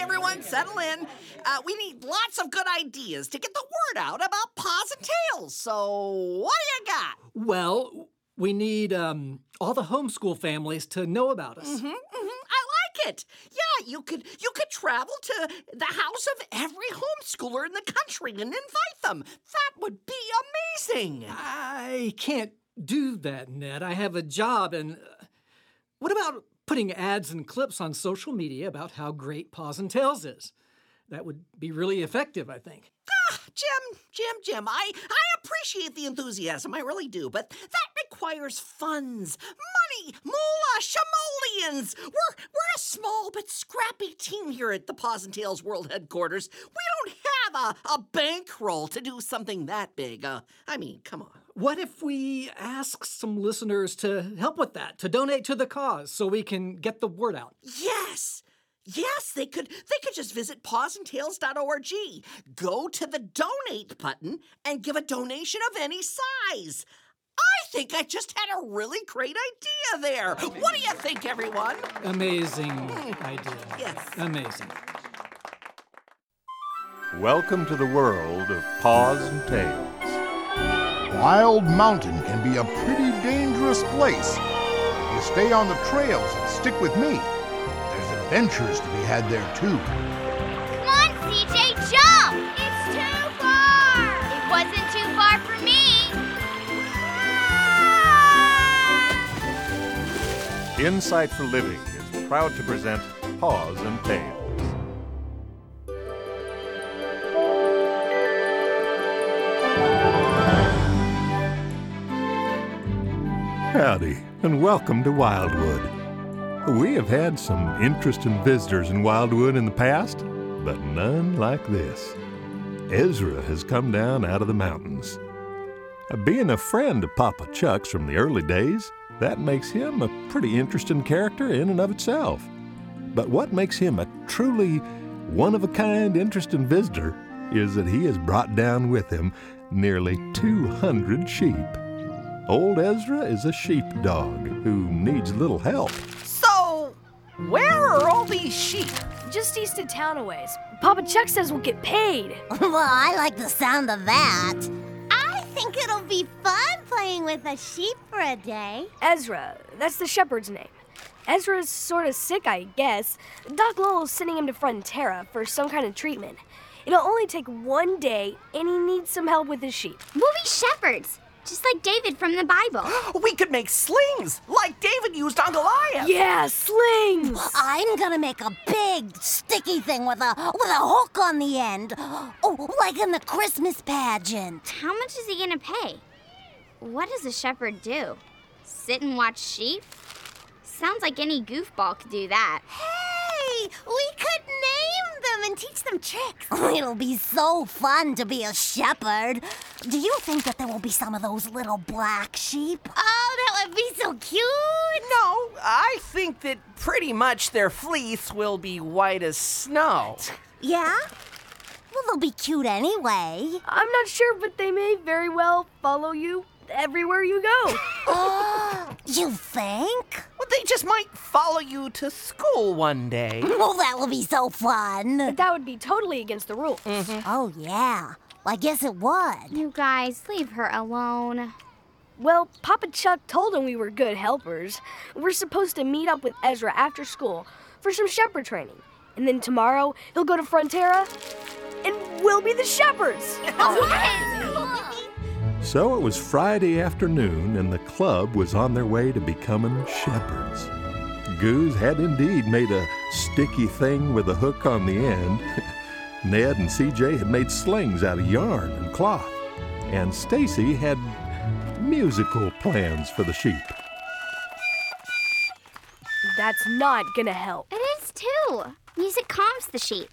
everyone, settle in. We need lots of good ideas to get the word out about Paws and Tails. So, what do you got? Well, we need all the homeschool families to know about us. I like it. Yeah, you could travel to the house of every homeschooler in the country and invite them. That would be amazing. I can't do that, Ned. I have a job, and what about putting ads and clips on social media about how great Paws and Tails is? That would be really effective, I think. Jim, I appreciate the enthusiasm, I really do, but that requires funds, money, moolah, simoleons. We're a small but scrappy team here at the Paws and Tails World Headquarters. We don't have a bankroll to do something that big. Come on. What if we ask some listeners to help with that, to donate to the cause so we can get the word out? Yes, they could just visit pawsandtails.org. Go to the donate button and give a donation of any size. I think I just had a really great idea there. What do you think, everyone? Amazing idea. Yes. Amazing. Welcome to the world of Paws and Tails. Wild Mountain can be a pretty dangerous place. You stay on the trails and stick with me. There's adventures to be had there, too. Come on, CJ, jump! It's too far! It wasn't too far for me. Insight for Living is proud to present Paws and Tails. Howdy, and welcome to Wildwood. We have had some interesting visitors in Wildwood in the past, but none like this. Ezra has come down out of the mountains. Being a friend of Papa Chuck's from the early days, that makes him a pretty interesting character in and of itself. But what makes him a truly one-of-a-kind interesting visitor is that he has brought down with him nearly 200 sheep. Old Ezra is a sheepdog who needs little help. So, where are all these sheep? Just east of town a ways. Papa Chuck says we'll get paid. Well, I like the sound of that. I think it'll be fun playing with a sheep for a day. Ezra, that's the shepherd's name. Ezra's sort of sick, I guess. Doc Lowell's sending him to Frontera for some kind of treatment. It'll only take one day, and he needs some help with his sheep. We'll be shepherds, just like David from the Bible. We could make slings, like David used on Goliath. Yeah, slings! I'm gonna make a big, sticky thing with a hook on the end. Oh, like in the Christmas pageant. How much is he gonna pay? What does a shepherd do? Sit and watch sheep? Sounds like any goofball could do that. Hey, we could name them and teach them tricks. It'll be so fun to be a shepherd. Do you think that there will be some of those little black sheep? Oh, that would be so cute. No, I think that pretty much their fleece will be white as snow. Yeah? Well, they'll be cute anyway. I'm not sure, but they may very well follow you everywhere you go. You think? Well, they just might follow you to school one day. Oh, that will be so fun. But that would be totally against the rules. Oh, yeah. Well, I guess it would. You guys, leave her alone. Well, Papa Chuck told him we were good helpers. We're supposed to meet up with Ezra after school for some shepherd training. And then tomorrow, he'll go to Frontera, and we'll be the shepherds. So it was Friday afternoon, and the club was on their way to becoming shepherds. Goose had indeed made a sticky thing with a hook on the end. Ned and CJ had made slings out of yarn and cloth. And Stacy had musical plans for the sheep. That's not gonna help. It is too. Music calms the sheep.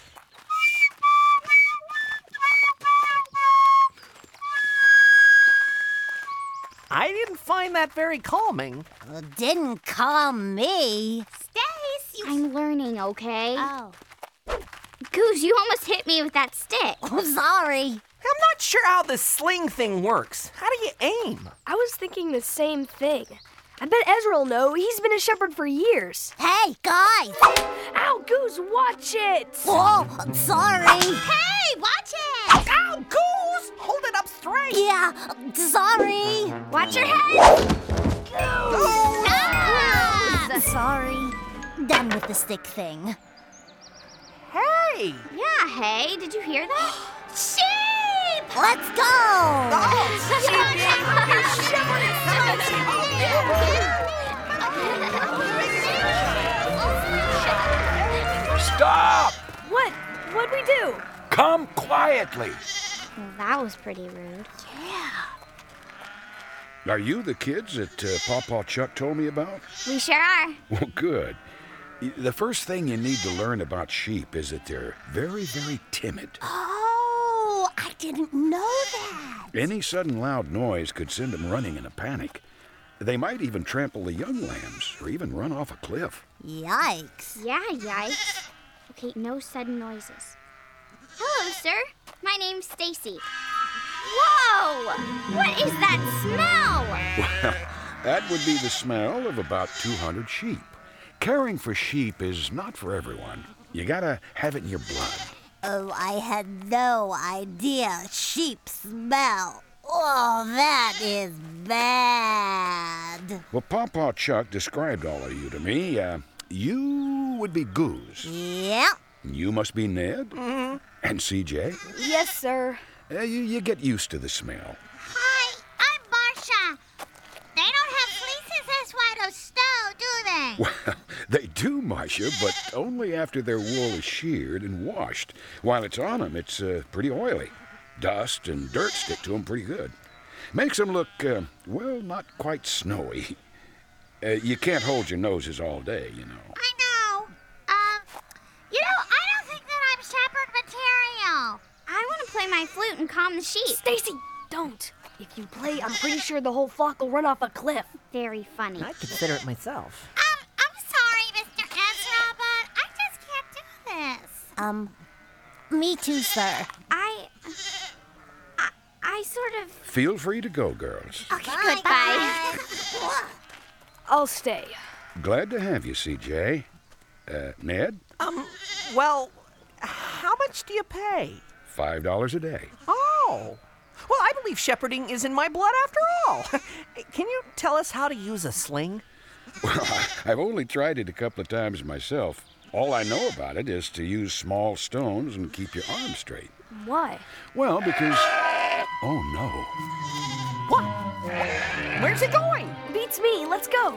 I didn't find that very calming. It didn't calm me. Stace, I'm learning, okay? Oh. Goose, you almost hit me with that stick. I'm sorry. I'm not sure how this sling thing works. How do you aim? I was thinking the same thing. I bet Ezra will know. He's been a shepherd for years. Hey, guys! Ow, Goose! Goose, watch it! Oh, sorry. Hey, watch it! Ow, Goose! Hold it up straight! Yeah, sorry. Watch your head! Goose! Stop! Sorry. Done with the stick thing. Hey! Yeah, hey, did you hear that? Sheep! Let's go! Stop! What'd we do? Come quietly. Well, that was pretty rude. Are you the kids that Pawpaw Chuck told me about? We sure are. Well, good. The first thing you need to learn about sheep is that they're very, very timid. Oh, I didn't know that. Any sudden loud noise could send them running in a panic. They might even trample the young lambs or even run off a cliff. Yikes. Yeah, yikes. Okay, no sudden noises. Hello, sir. My name's Stacy. Whoa! What is that smell? Well, that would be the smell of about 200 sheep. Caring for sheep is not for everyone. You gotta have it in your blood. Oh, I had no idea. Sheep smell. Oh, that is bad. Well, Pawpaw Chuck described all of you to me. You would be Goose. Yep. You must be Ned. Mm-hmm. And CJ. Yes, sir. You get used to the smell. Hi, I'm Marcia. They don't have fleeces as white as snow, do they? Well, they do, Marcia, but only after their wool is sheared and washed. While it's on them, it's pretty oily. Dust and dirt stick to them pretty good. Makes them look, well, not quite snowy. You can't hold your noses all day, you know. I know. I don't think that I'm shepherd material. I want to play my flute and calm the sheep. Stacy, don't. If you play, I'm pretty sure the whole flock will run off a cliff. Very funny. I'd consider it myself. I'm sorry, Mr. Ezra, but I just can't do this. Me too, sir. I sort of... Feel free to go, girls. Okay, goodbye. I'll stay. Glad to have you, CJ. Ned? Well, how much do you pay? $5 a day. Oh. Well, I believe shepherding is in my blood after all. Can you tell us how to use a sling? Well, I've only tried it a couple of times myself. All I know about it is to use small stones and keep your arms straight. Why? Well, because... Oh, no. What? Where's it going? Beats me. Let's go.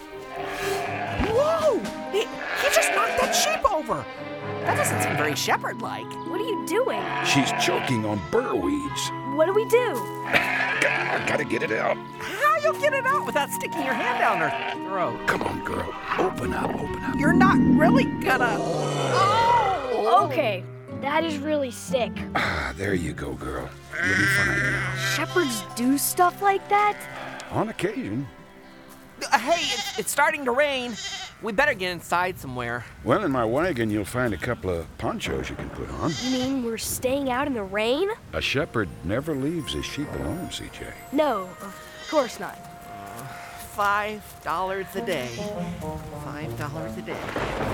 Whoa! He just knocked that sheep over. That doesn't seem very shepherd-like. What are you doing? She's choking on burr weeds. What do we do? Gotta get it out. How you get it out without sticking your hand down her throat? Come on, girl. Open up. You're not really gonna... Oh! Okay, that is really sick. Ah, there you go, girl. You'll be fine now. Shepherds do stuff like that? On occasion. Hey, it's starting to rain. We better get inside somewhere. Well, in my wagon, you'll find a couple of ponchos you can put on. You mean we're staying out in the rain? A shepherd never leaves his sheep alone, CJ. No, of course not. $5 a day. $5 a day. $5 a day.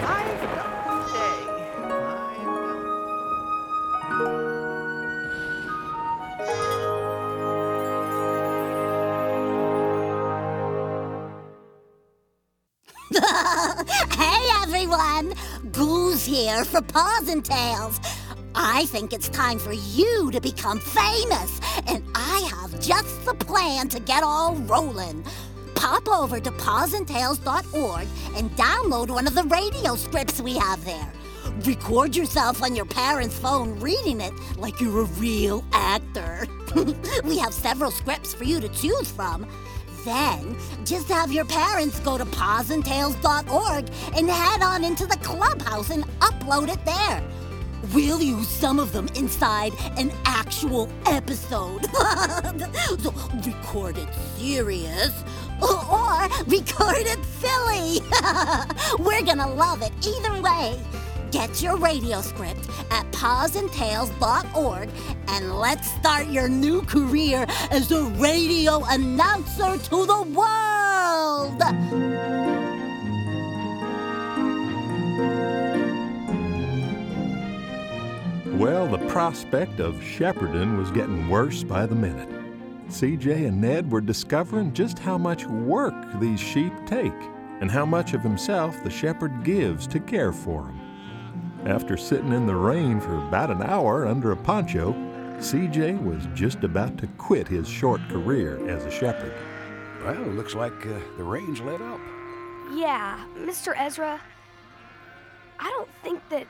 Hey, everyone! Goose here for Paws and Tails. I think it's time for you to become famous, and I have just the plan to get all rolling. Pop over to pawsandtails.org and download one of the radio scripts we have there. Record yourself on your parents' phone reading it like you're a real actor. We have several scripts for you to choose from. Then, just have your parents go to pawsandtails.org and head on into the clubhouse and upload it there. We'll use some of them inside an actual episode. So record it serious or record it silly. We're gonna love it either way. Get your radio script at pawsandtails.org and let's start your new career as a radio announcer to the world! Well, the prospect of shepherding was getting worse by the minute. CJ and Ned were discovering just how much work these sheep take and how much of himself the shepherd gives to care for them. After sitting in the rain for about an hour under a poncho, CJ was just about to quit his short career as a shepherd. Well, it looks like the rain's let up. Yeah, Mr. Ezra, I don't think that...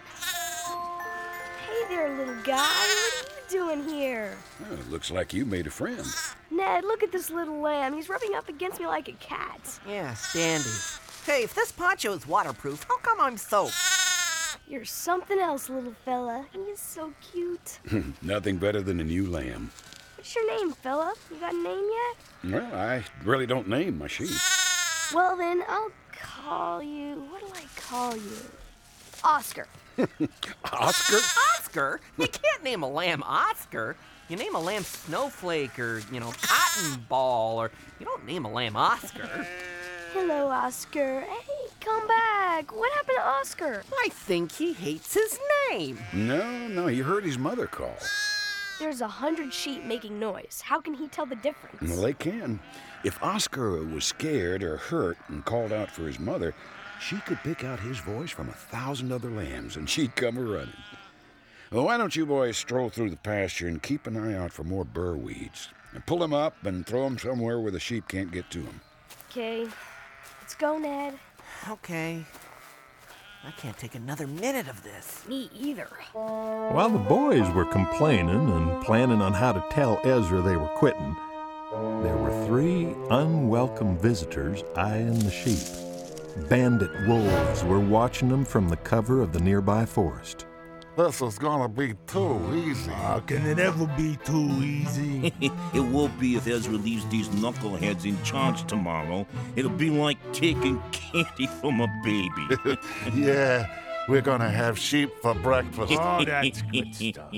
Hey there, little guy. What are you doing here? Well, it looks like you made a friend. Ned, look at this little lamb. He's rubbing up against me like a cat. Yeah, standy. Hey, if this poncho is waterproof, how come I'm soaked? You're something else, little fella. He's so cute. Nothing better than a new lamb. What's your name, fella? You got a name yet? Well, I really don't name my sheep. Well, then, I'll call you... What do I call you? Oscar. Oscar? Oscar? You can't name a lamb Oscar. You name a lamb Snowflake or, Cotton Ball, or you don't name a lamb Oscar. Hello, Oscar. Hey, come back. What happened to Oscar? I think he hates his name. No, you heard his mother call. There's 100 sheep making noise. How can he tell the difference? Well, they can. If Oscar was scared or hurt and called out for his mother, she could pick out his voice from 1,000 other lambs, and she'd come a-running. Well, why don't you boys stroll through the pasture and keep an eye out for more burr weeds, and pull them up and throw them somewhere where the sheep can't get to them. Okay. Let's go, Ned. Okay. I can't take another minute of this. Me either. While the boys were complaining and planning on how to tell Ezra they were quitting, there were 3 unwelcome visitors eyeing the sheep. Bandit wolves were watching them from the cover of the nearby forest. This is gonna be too easy. How can it ever be too easy? It won't be if Ezra leaves these knuckleheads in charge tomorrow. It'll be like taking candy from a baby. Yeah, we're gonna have sheep for breakfast. Oh, that's good stuff.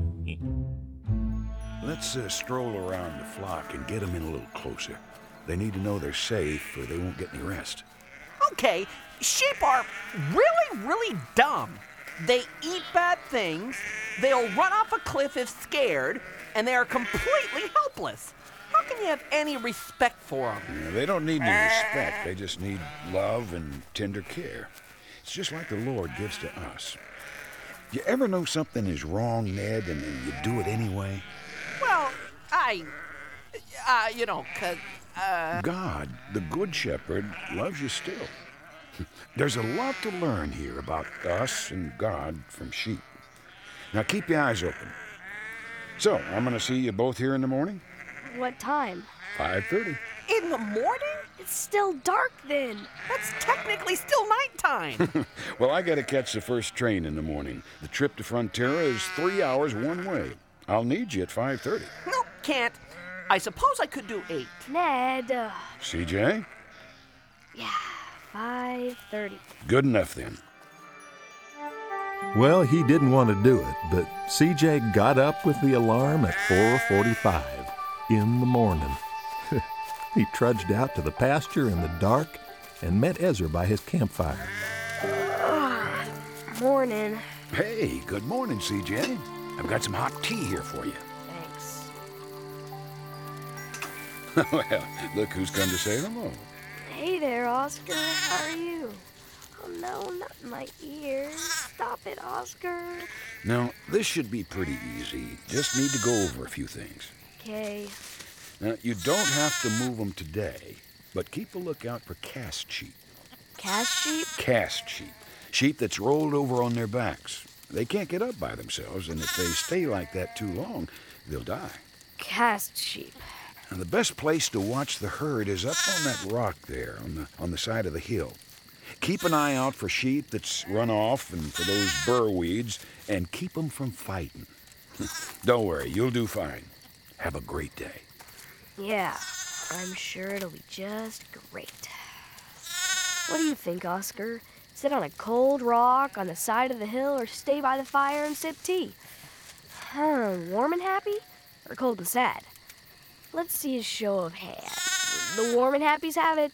Let's stroll around the flock and get them in a little closer. They need to know they're safe or they won't get any rest. Okay, sheep are really, really dumb. They eat bad things, they'll run off a cliff if scared, and they are completely helpless. How can you have any respect for them? Yeah, they don't need any respect. They just need love and tender care. It's just like the Lord gives to us. You ever know something is wrong, Ned, and you do it anyway? Well, God, the Good Shepherd, loves you still. There's a lot to learn here about us and God from sheep. Now keep your eyes open. So, I'm going to see you both here in the morning? What time? 5:30. In the morning? It's still dark then. That's technically still nighttime. Well, I got to catch the first train in the morning. The trip to Frontera is 3 hours one way. I'll need you at 5:30. Nope, can't. I suppose I could do 8. Ned, CJ? Yeah, 5:30. Good enough then. Well, he didn't want to do it, but CJ got up with the alarm at 4:45 in the morning. He trudged out to the pasture in the dark and met Ezra by his campfire. Morning. Hey, good morning, CJ. I've got some hot tea here for you. Thanks. Well, look who's come to say hello. Hey there, Oscar. How are you? Oh no, not in my ears. Stop it, Oscar. Now, this should be pretty easy. Just need to go over a few things. Okay. Now, you don't have to move them today, but keep a lookout for cast sheep. Cast sheep? Cast sheep. Sheep that's rolled over on their backs. They can't get up by themselves, and if they stay like that too long, they'll die. Cast sheep. Now, the best place to watch the herd is up on that rock there, on the side of the hill. Keep an eye out for sheep that's run off and for those burr weeds, and keep them from fighting. Don't worry, you'll do fine. Have a great day. Yeah, I'm sure it'll be just great. What do you think, Oscar? Sit on a cold rock on the side of the hill or stay by the fire and sip tea? Warm and happy or cold and sad? Let's see a show of hands. The warm and happies have it.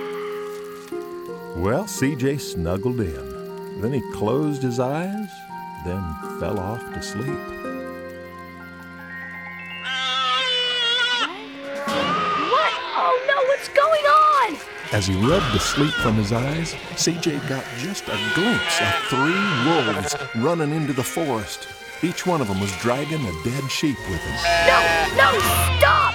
Well, CJ snuggled in. Then he closed his eyes then fell off to sleep. What? Oh no, what's going on? As he rubbed the sleep from his eyes, CJ got just a glimpse of 3 wolves running into the forest. Each one of them was dragging a dead sheep with him. No, stop!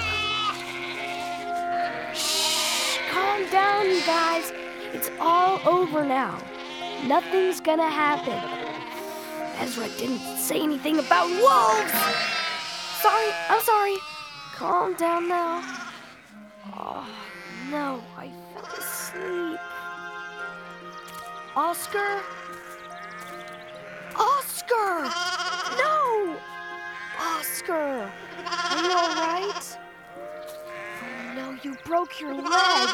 Shh, calm down, you guys. It's all over now. Nothing's gonna happen. Ezra didn't say anything about wolves. I'm sorry. Calm down now. Oh, no, I fell asleep. Oscar? No! Oscar, are you all right? Oh no, you broke your leg.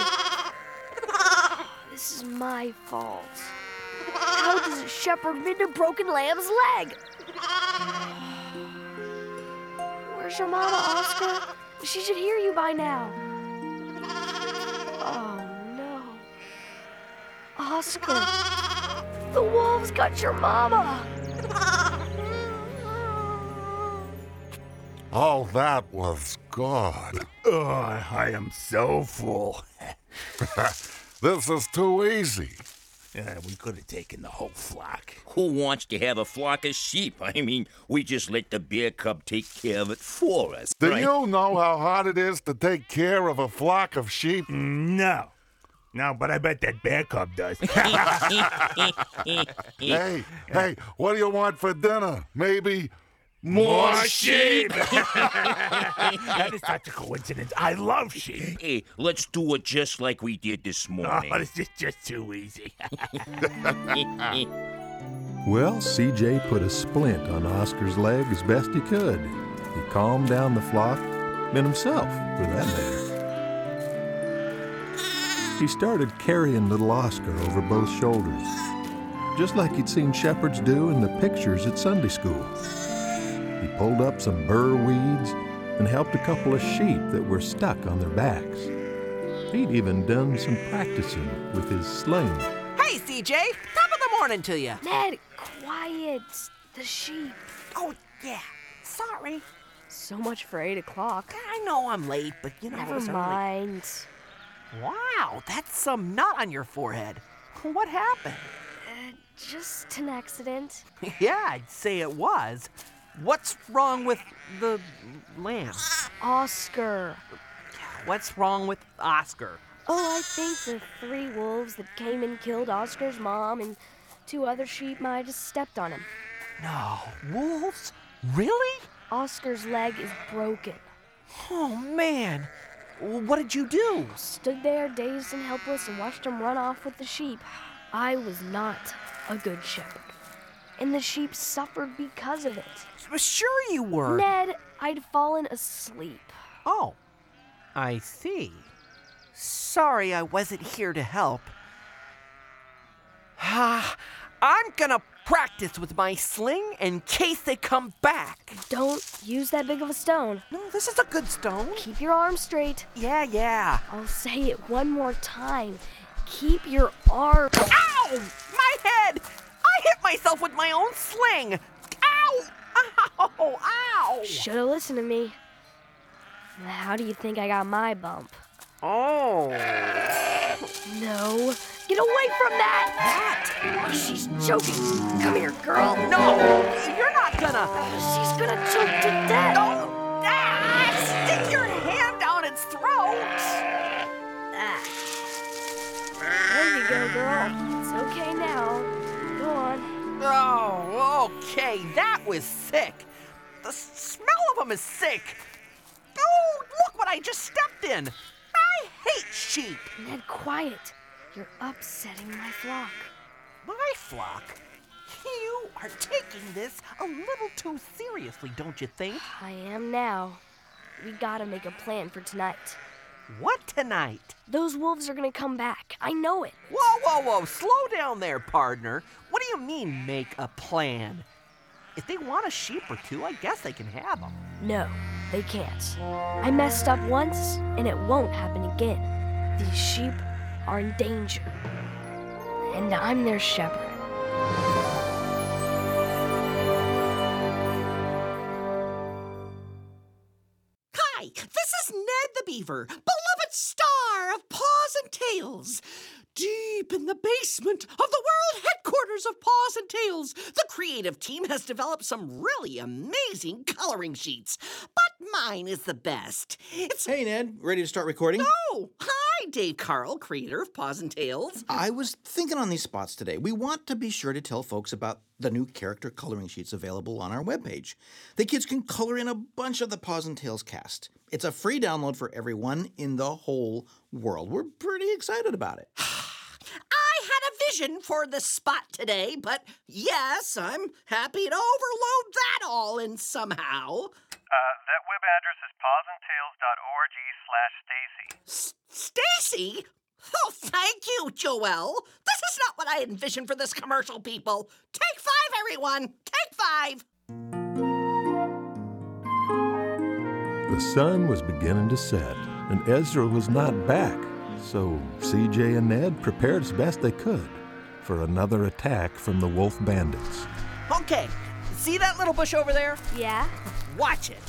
This is my fault. How does a shepherd mend a broken lamb's leg? Where's your mama, Oscar? She should hear you by now. Oh no. Oscar, the wolves got your mama. All that was good. Oh, I am so full. This is too easy. We could have taken the whole flock. Who wants to have a flock of sheep? I mean, we just let the bear cub take care of it for us. Do right? you know how hard it is to take care of a flock of sheep? No, but I bet that bear cub does. Hey, what do you want for dinner? Maybe more sheep! That is such a coincidence. I love sheep. Hey, let's do it just like we did this morning. Oh, this is just too easy. Well, CJ put a splint on Oscar's leg as best he could. He calmed down the flock, and himself, for that matter. He started carrying little Oscar over both shoulders, just like he'd seen shepherds do in the pictures at Sunday school. He pulled up some burr weeds and helped a couple of sheep that were stuck on their backs. He'd even done some practicing with his sling. Hey, CJ! Top of the morning to you. Ned, quiet. The sheep. Oh, yeah. Sorry. So much for 8 o'clock. I know I'm late, but you know Never it's early. mind. Wow, that's some knot on your forehead. What happened? Just an accident. Yeah, I'd say it was. What's wrong with the lamb? Oscar. What's wrong with Oscar? Oh, I think the 3 wolves that came and killed Oscar's mom and 2 other sheep might have just stepped on him. No, wolves? Really? Oscar's leg is broken. Oh, man. What did you do? Stood there dazed and helpless and watched him run off with the sheep. I was not a good shepherd. And the sheep suffered because of it. Sure you were. Ned, I'd fallen asleep. Oh, I see. Sorry I wasn't here to help. I'm gonna practice with my sling in case they come back. Don't use that big of a stone. No, this is a good stone. Keep your arms straight. Yeah. I'll say it one more time. Keep your arms... Ow! My head! I hit myself with my own sling! Ow! Ow! Should have listened to me. How do you think I got my bump? Oh. No. Get away from that! She's choking. Come here, girl. No! You're not gonna... She's gonna choke to death. Oh! Stick your hand down its throat! There you go, girl. It's okay now. Go on. Oh, okay. That was sick. The smell of them is sick. Oh, look what I just stepped in. I hate sheep. Ned, quiet. You're upsetting my flock. My flock? You are taking this a little too seriously, don't you think? I am now. We gotta make a plan for tonight. What tonight? Those wolves are gonna come back. I know it. Whoa. Slow down there, partner. What do you mean, make a plan? If they want a sheep or two, I guess they can have them. No, they can't. I messed up once, and it won't happen again. These sheep are in danger, and I'm their shepherd. Beaver, beloved star of Paws and Tails. Deep in the basement of the world headquarters of Paws and Tails, the creative team has developed some really amazing coloring sheets. But mine is the best. Hey, Ned. Ready to start recording? Oh, hi, Dave Carl, creator of Paws and Tails. I was thinking on these spots today. We want to be sure to tell folks about the new character coloring sheets available on our webpage. The kids can color in a bunch of the Paws and Tails cast. It's a free download for everyone in the whole world. We're pretty excited about it. I had a vision for this spot today, but yes, I'm happy to overload that all in somehow. That web address is pawsandtails.org/Stacy. Stacy? Oh, thank you, Joelle. This is not what I envisioned for this commercial, people. Take 5, everyone. Take 5. The sun was beginning to set, and Ezra was not back, so CJ and Ned prepared as best they could for another attack from the wolf bandits. Okay, see that little bush over there? Yeah? Watch it.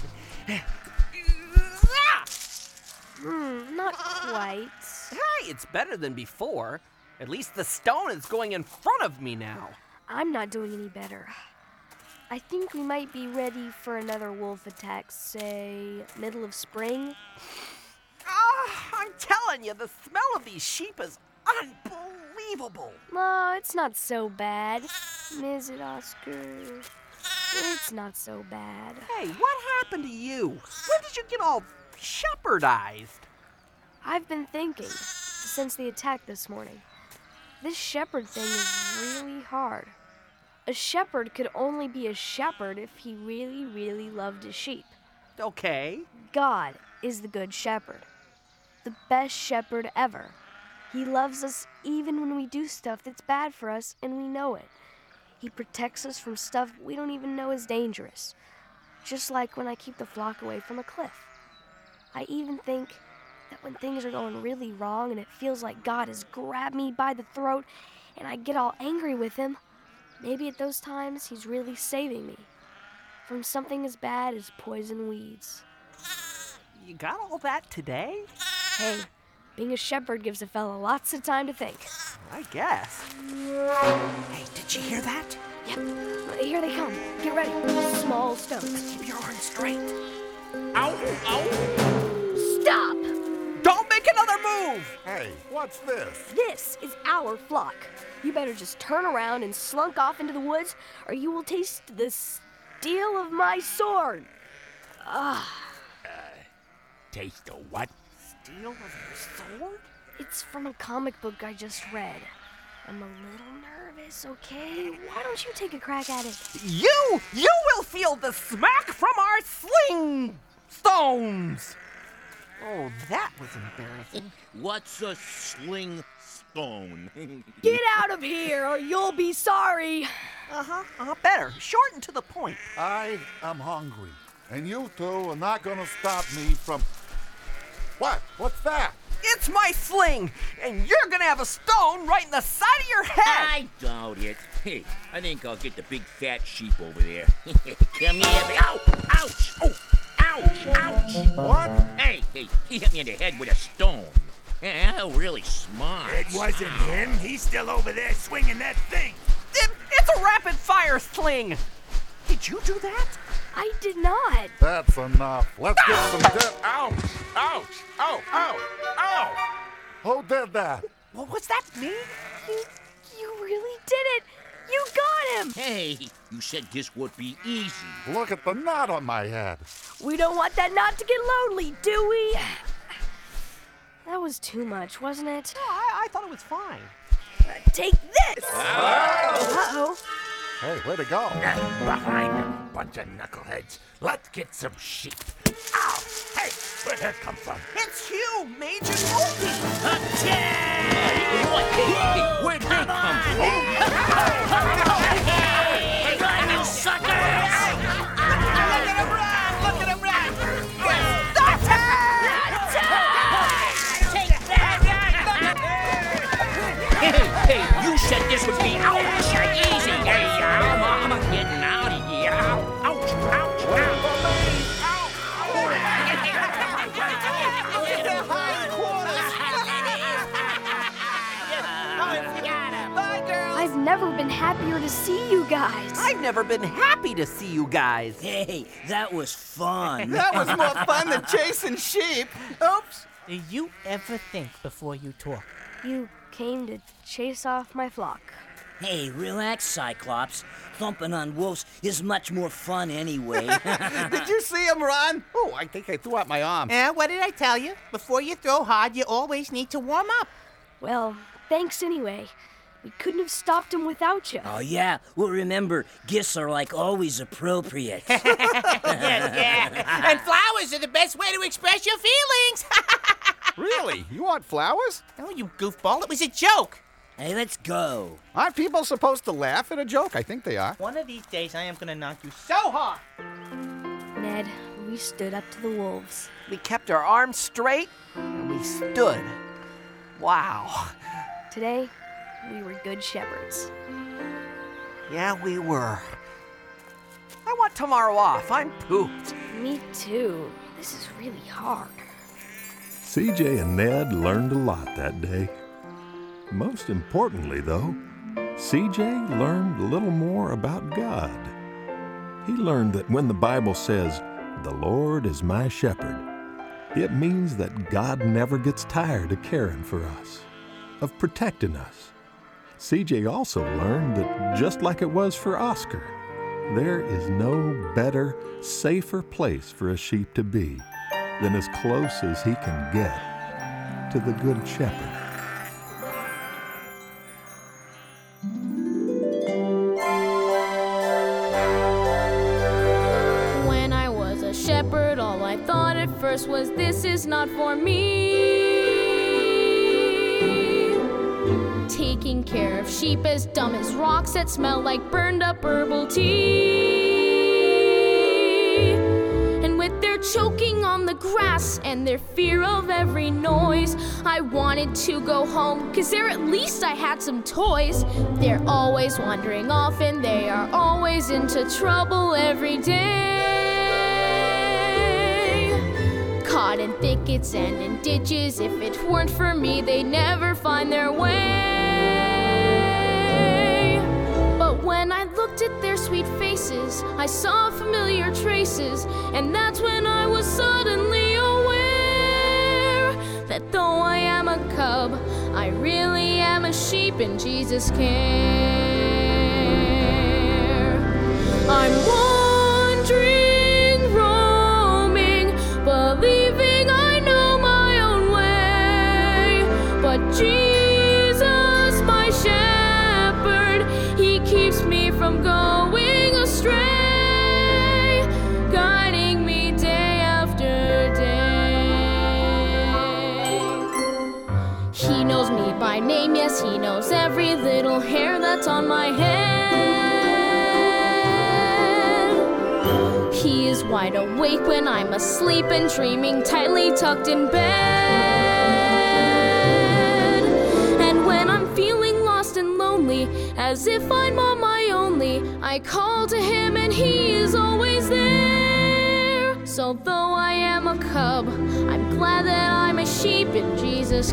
Not quite. Hey, it's better than before. At least the stone is going in front of me now. I'm not doing any better. I think we might be ready for another wolf attack, say, middle of spring. I'm telling you, the smell of these sheep is unbelievable. No, it's not so bad. Is it, Oscar? It's not so bad. Hey, what happened to you? When did you get all shepherdized? I've been thinking, since the attack this morning. This shepherd thing is really hard. A shepherd could only be a shepherd if he really, really loved his sheep. Okay. God is the good shepherd. The best shepherd ever. He loves us even when we do stuff that's bad for us and we know it. He protects us from stuff we don't even know is dangerous. Just like when I keep the flock away from a cliff. I even think that when things are going really wrong and it feels like God has grabbed me by the throat and I get all angry with him, maybe at those times he's really saving me from something as bad as poison weeds. You got all that today? Hey, being a shepherd gives a fella lots of time to think. I guess. Hey, did you hear that? Yep, here they come. Get ready. Small stones. Keep your arms straight. Ow! Ow! Stop! Don't make another move! Hey, what's this? This is our flock. You better just turn around and slunk off into the woods, or you will taste the steel of my sword. Taste of what? Steel of your sword? It's from a comic book I just read. I'm a little nervous, okay? Why don't you take a crack at it? You will feel the smack from our sling stones. Oh, that was embarrassing. What's a sling stone? Get out of here, or you'll be sorry. Better. Short and to the point. I am hungry, and you two are not gonna stop me from... What? What's that? It's my sling, and you're gonna have a stone right in the side of your head. I doubt it. Hey, I think I'll get the big fat sheep over there. Come here. Ow! Ouch! Oh! Ouch! Ouch! What? Hey, he hit me in the head with a stone. Yeah, really smart. It wasn't him. He's still over there swinging that thing. It's a rapid-fire sling. Did you do that? I did not. That's enough. Let's get some dead. Ouch! Ouch! Ow! Ow! Ow! Who did that? Well, what's that mean? You really did it. You got him. Hey, you said this would be easy. Look at the knot on my head. We don't want that knot to get lonely, do we? That was too much, wasn't it? No, I thought it was fine. Take this! Uh-oh. Hey, where'd it go? Behind them, bunch of knuckleheads. Let's get some sheep. Ow! Hey, where'd that come from? It's you, Major Opie! What? Where'd they come from? Run, you suckers! Look at him run! Look at him run! Hey, you said this would be easy. Hey, I'm getting out of here. Ouch, ouch, ouch. happier to see you guys. I've never been happy to see you guys. Hey, that was fun. That was more fun than chasing sheep. Oops. Do you ever think before you talk? You came to chase off my flock. Hey, relax, Cyclops. Thumping on wolves is much more fun anyway. Did you see him run? Oh, I think I threw out my arm. What did I tell you? Before you throw hard, you always need to warm up. Well, thanks anyway. We couldn't have stopped him without you. Oh, yeah. Well, remember, gifts are like always appropriate. Yeah. And flowers are the best way to express your feelings. Really? You want flowers? Oh, you goofball. It was a joke. Hey, let's go. Aren't people supposed to laugh at a joke? I think they are. One of these days, I am going to knock you so hard. Ned, we stood up to the wolves. We kept our arms straight, and we stood. Wow. Today, we were good shepherds. Yeah, we were. I want tomorrow off. I'm pooped. Me too. This is really hard. CJ and Ned learned a lot that day. Most importantly, though, CJ learned a little more about God. He learned that when the Bible says, "The Lord is my shepherd," it means that God never gets tired of caring for us, of protecting us. CJ also learned that just like it was for Oscar, there is no better, safer place for a sheep to be than as close as he can get to the Good Shepherd. When I was a shepherd, all I thought at first was, this is not for me. Taking care of sheep as dumb as rocks that smell like burned up herbal tea. And with their choking on the grass and their fear of every noise, I wanted to go home, 'cause there at least I had some toys. They're always wandering off and they are always into trouble every day. Caught in thickets and in ditches, if it weren't for me, they'd never find their way. But when I looked at their sweet faces, I saw familiar traces, and that's when I was suddenly aware that though I am a cub, I really am a sheep in Jesus' care. I'm wandering, roaming, believing I know my own way, but Jesus, my shepherd, he keeps me from going astray, guiding me day after day. He knows me by name, yes, he knows every little hair that's on my head. He is wide awake when I'm asleep and dreaming tightly tucked in bed. And when I'm feeling lost and lonely, as if I'm on my only, I call to him and he is always there. So though I am a cub, I'm glad that I'm a sheep in Jesus'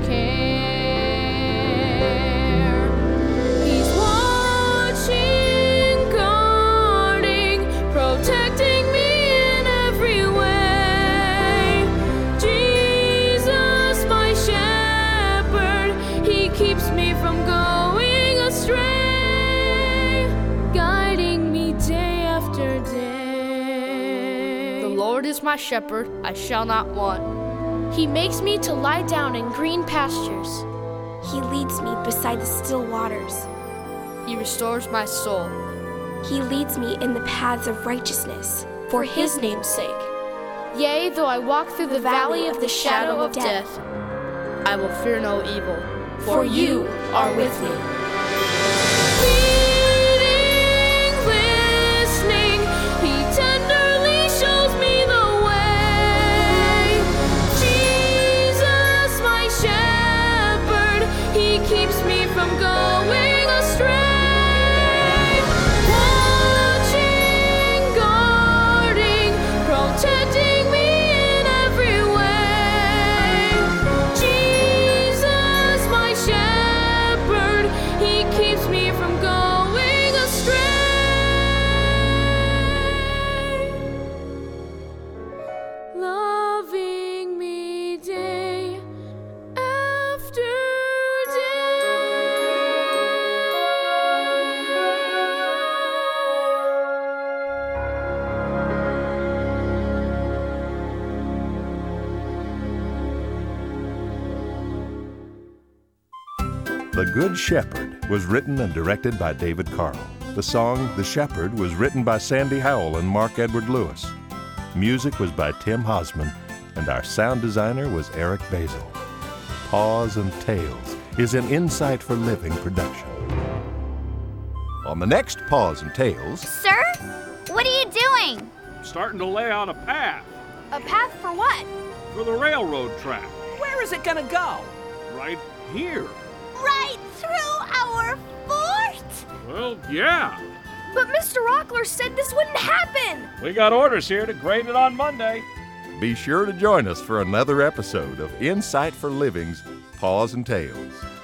care. He's watching, guarding, protecting me in every way. Jesus, my shepherd, he keeps me from going astray, guiding me day after day. The Lord is my shepherd, I shall not want. He makes me to lie down in green pastures. He leads me beside the still waters. He restores my soul. He leads me in the paths of righteousness for his name's sake. Yea, though I walk through the valley of the shadow of death, I will fear no evil, for you are with me. Leading, listening, he tenderly shows me the way. Jesus, my shepherd, he keeps me from going astray. Watching, guarding, protecting me in every way. Jesus, my shepherd, The Good Shepherd was written and directed by David Carl. The song The Shepherd was written by Sandy Howell and Mark Edward Lewis. Music was by Tim Hosman, and our sound designer was Eric Basil. Paws and Tales is an Insight for Living production. On the next Paws and Tales... Sir? What are you doing? Starting to lay out a path A path for what? for the railroad track. Where is it gonna go? Right here. Right through our fort? Well, yeah. But Mr. Rockler said this wouldn't happen. We got orders here to grade it on Monday. Be sure to join us for another episode of Insight for Living's Paws and Tales.